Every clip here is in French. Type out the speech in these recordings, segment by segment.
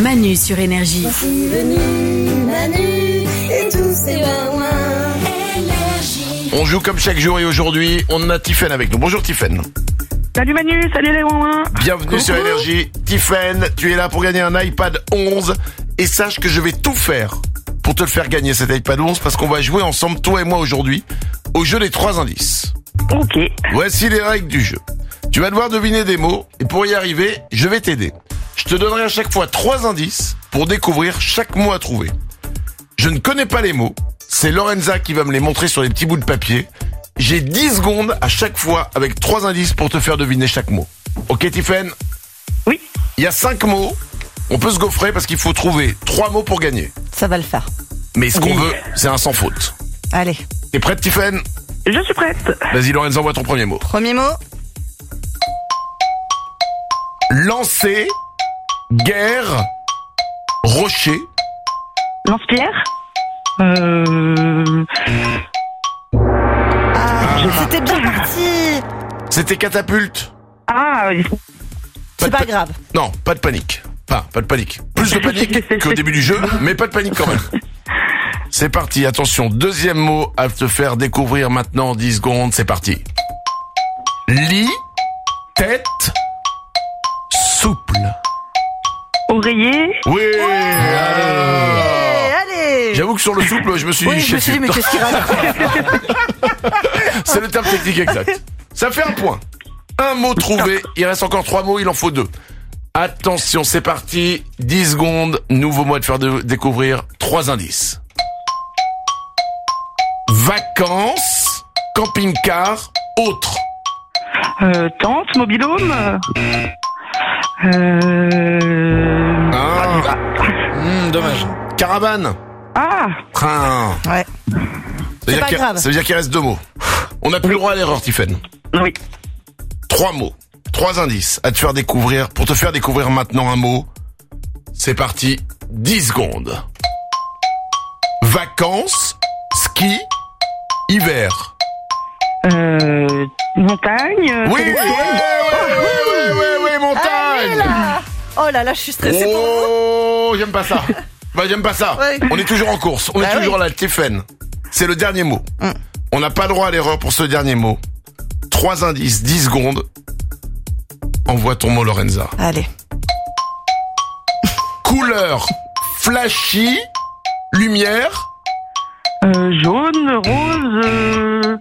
Manu sur Énergie. Voici venu Manu et tous ses ouin-ouin. On joue comme chaque jour et aujourd'hui, on a Tiffaine avec nous. Bonjour Tiffaine. Salut Manu, salut les ouin-ouin. Bienvenue sur Énergie. Tiffaine, tu es là pour gagner un iPad 11 et sache que je vais tout faire pour te le faire gagner cet iPad 11 parce qu'on va jouer ensemble, toi et moi aujourd'hui, au jeu des 3 indices. Ok. Voici les règles du jeu. Tu vas devoir deviner des mots et pour y arriver, je vais t'aider. Je te donnerai à chaque fois 3 indices pour découvrir chaque mot à trouver. Je ne connais pas les mots, c'est Lorenza qui va me les montrer sur les petits bouts de papier. J'ai 10 secondes à chaque fois avec 3 indices pour te faire deviner chaque mot. Ok Tiffaine ? Oui. Il y a 5 mots, on peut se gaufrer parce qu'il faut trouver 3 mots pour gagner. Ça va le faire. Mais ce qu'on veut, c'est un sans faute. Allez, T'es prête Tiffaine ? Je suis prête. Vas-y Lorenza, envoie ton premier mot. premier mot. Lancer, guerre, rocher. Lance-pierre. C'était bien parti. C'était catapulte. Ah, oui. C'est pas de grave. Non, pas de panique. Enfin, pas de panique. Plus de panique qu'au début du jeu, mais pas de panique quand même. C'est parti, attention, deuxième mot à te faire découvrir maintenant en 10 secondes, c'est parti. Lit, tête, souple. Oreiller. Oui. Allez. J'avoue que sur le souple, je me suis Oui, je me suis dit, mais qu'est-ce qu'il raconte? C'est le terme technique exact. Ça fait un point. Un mot trouvé, il reste encore 3 mots, il en faut 2. Attention, c'est parti. 10 secondes, nouveau mot à te faire découvrir. 3 indices. Vacances, camping-car, autre. Tente, mobilhome. Dommage. Caravane. Ah, Train. Ouais. Ça pas grave. veut dire qu'il reste 2 mots. On n'a plus le droit à l'erreur, Tiffaine. oui. 3 mots. 3 indices à te faire découvrir. Pour te faire découvrir maintenant un mot. C'est parti. 10 secondes. Vacances, ski, hiver. Montagne. Oui, téléphone. oui, Allez, montagne. là. Oh là là, je suis stressée pour vous. Oh, j'aime pas ça. Bah, j'aime pas ça. Ouais. On est toujours en course. On est toujours là, Tiffaine. C'est le dernier mot. On n'a pas le droit à l'erreur pour ce dernier mot. 3 indices, 10 secondes. Envoie ton mot, Lorenza. Allez. Couleur, flashy, lumière. Jaune, rose.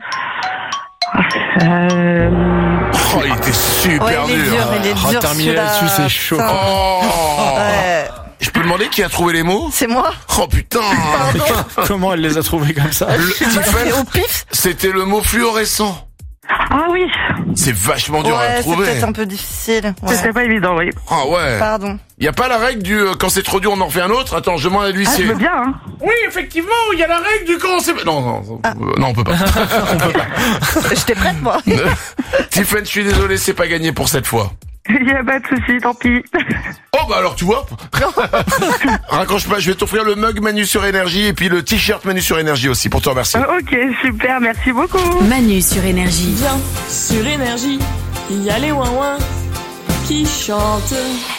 Oh, il était super Ouais, il est dur. dur, il est dur. terminer celui-là. là-dessus, c'est chaud. Putain. Oh. Ouais. Je peux demander qui a trouvé les mots? C'est moi. Oh putain. Comment elle les a trouvés comme ça? Tiffaine, Au pif. c'était le mot fluorescent. Ah oui, C'est vachement dur à Ouais, c'est trouver. peut-être un peu difficile. Ouais. c'était pas évident, oui. Ah ouais. Pardon. Y a pas la règle du quand c'est trop dur on en refait un autre. Attends, je demande à Ah, l'huissier. je veux bien, hein. Oui, effectivement, il y a la règle du quand c'est. Non, on peut pas. J'étais prête, moi. Tiffany, je suis désolé, c'est pas gagné pour cette fois. Il y a pas de souci, tant pis. Oh bah alors tu vois. Raccroche pas, je vais t'offrir le mug Manu sur Énergie et puis le t-shirt Manu sur Énergie aussi pour te remercier. Ok, super, merci beaucoup. Manu sur Énergie. Viens sur Énergie, il y a les ouin-ouin qui chantent.